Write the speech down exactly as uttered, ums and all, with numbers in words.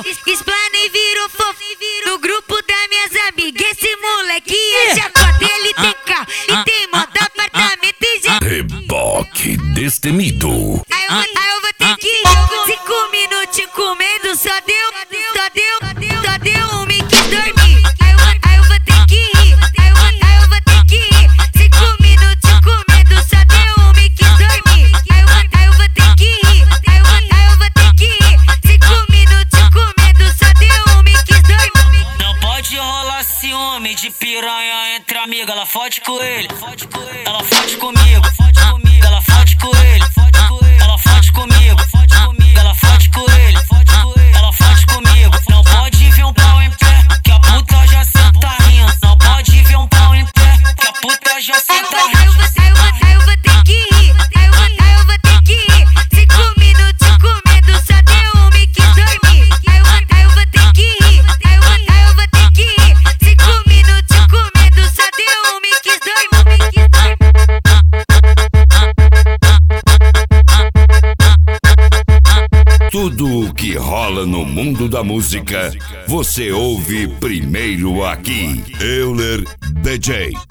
Explana e virou fofo. No grupo das minhas amigas, esse moleque é chacota. Ele tem carro e tem moto, apartamento e já. Reboque destemido. Aí eu, vou- aí eu vou ter que ir. Cinco minutinhos comendo, só deu, só deu, só deu um me quis dormir. Aí eu, vou- aí eu vou ter que ir. Aí eu, vou- aí eu vou ter que ir. Cinco minutinhos comendo, só deu um me quis dormir. Aí eu, vou- aí eu vou ter que ir. Aí eu, vou- aí eu vou ter que ir. Cinco minutinhos comendo, só deu um me quis dormir. Não pode rolar ciúme de piranha entre amiga. Ela fode com ele, ela fode comigo, ela fode com ele, ela fode comigo, ela fode com ele, ela fode comigo. Não pode ver um pau em pé, que a puta já senta rindo. Não pode ver um pau em pé, que a puta já Aí eu senta vou- aí eu rindo. vou- aí eu vou- aí eu vou ter que ir. Aí eu vou- aí eu vou ter que ir. Cinco minutinhos comendo, só deu um me quis dormir. Aí eu vou- aí eu vou ter que ir. Aí eu vou- aí eu vou ter que ir. Cinco minutinhos comendo, só deu um me quis dormir. Me quis dormir. Tudo o que rola no mundo da música, você ouve primeiro aqui. Euler D J.